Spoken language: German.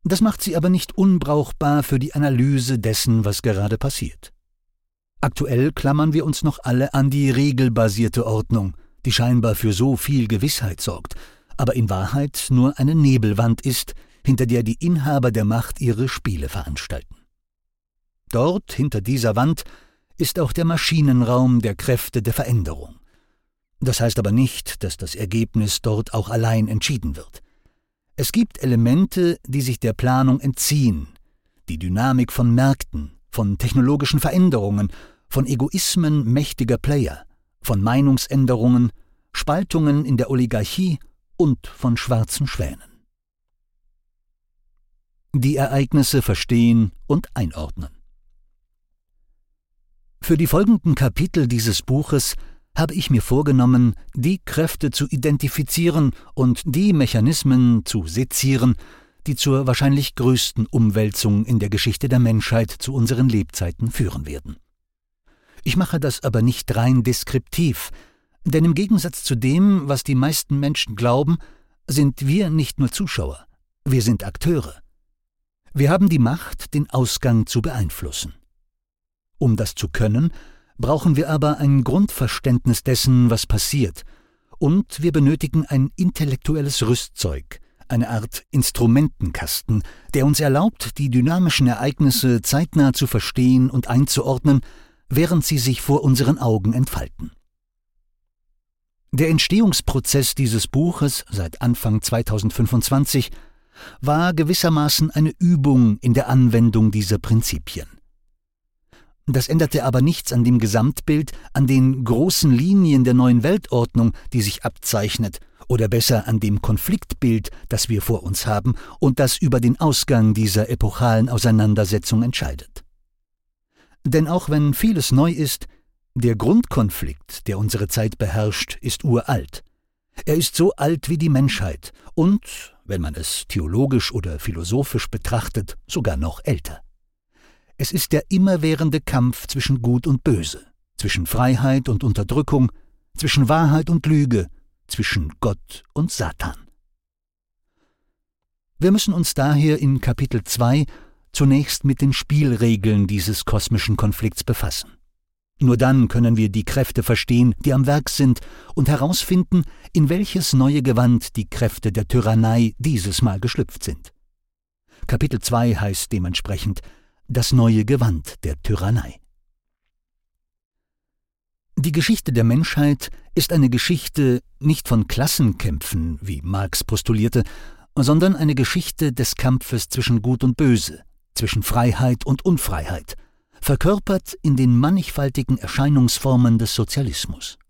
Das macht sie aber nicht unbrauchbar für die Analyse dessen, was gerade passiert. Aktuell klammern wir uns noch alle an die regelbasierte Ordnung, die scheinbar für so viel Gewissheit sorgt, aber in Wahrheit nur eine Nebelwand ist, hinter der die Inhaber der Macht ihre Spiele veranstalten. Dort, hinter dieser Wand, ist auch der Maschinenraum der Kräfte der Veränderung. Das heißt aber nicht, dass das Ergebnis dort auch allein entschieden wird. Es gibt Elemente, die sich der Planung entziehen, die Dynamik von Märkten, von technologischen Veränderungen, von Egoismen mächtiger Player, von Meinungsänderungen, Spaltungen in der Oligarchie und von schwarzen Schwänen. Die Ereignisse verstehen und einordnen. Für die folgenden Kapitel dieses Buches habe ich mir vorgenommen, die Kräfte zu identifizieren und die Mechanismen zu sezieren, die zur wahrscheinlich größten Umwälzung in der Geschichte der Menschheit zu unseren Lebzeiten führen werden. Ich mache das aber nicht rein deskriptiv, denn im Gegensatz zu dem, was die meisten Menschen glauben, sind wir nicht nur Zuschauer, wir sind Akteure. Wir haben die Macht, den Ausgang zu beeinflussen. Um das zu können, brauchen wir aber ein Grundverständnis dessen, was passiert, und wir benötigen ein intellektuelles Rüstzeug, eine Art Instrumentenkasten, der uns erlaubt, die dynamischen Ereignisse zeitnah zu verstehen und einzuordnen, während sie sich vor unseren Augen entfalten. Der Entstehungsprozess dieses Buches seit Anfang 2025 war gewissermaßen eine Übung in der Anwendung dieser Prinzipien. Das änderte aber nichts an dem Gesamtbild, an den großen Linien der neuen Weltordnung, die sich abzeichnet, oder besser an dem Konfliktbild, das wir vor uns haben und das über den Ausgang dieser epochalen Auseinandersetzung entscheidet. Denn auch wenn vieles neu ist, der Grundkonflikt, der unsere Zeit beherrscht, ist uralt. Er ist so alt wie die Menschheit und, wenn man es theologisch oder philosophisch betrachtet, sogar noch älter. Es ist der immerwährende Kampf zwischen Gut und Böse, zwischen Freiheit und Unterdrückung, zwischen Wahrheit und Lüge, zwischen Gott und Satan. Wir müssen uns daher in Kapitel 2 zunächst mit den Spielregeln dieses kosmischen Konflikts befassen. Nur dann können wir die Kräfte verstehen, die am Werk sind, und herausfinden, in welches neue Gewand die Kräfte der Tyrannei dieses Mal geschlüpft sind. Kapitel 2 heißt dementsprechend Das neue Gewand der Tyrannei. Die Geschichte der Menschheit ist eine Geschichte nicht von Klassenkämpfen, wie Marx postulierte, sondern eine Geschichte des Kampfes zwischen Gut und Böse, zwischen Freiheit und Unfreiheit, verkörpert in den mannigfaltigen Erscheinungsformen des Sozialismus.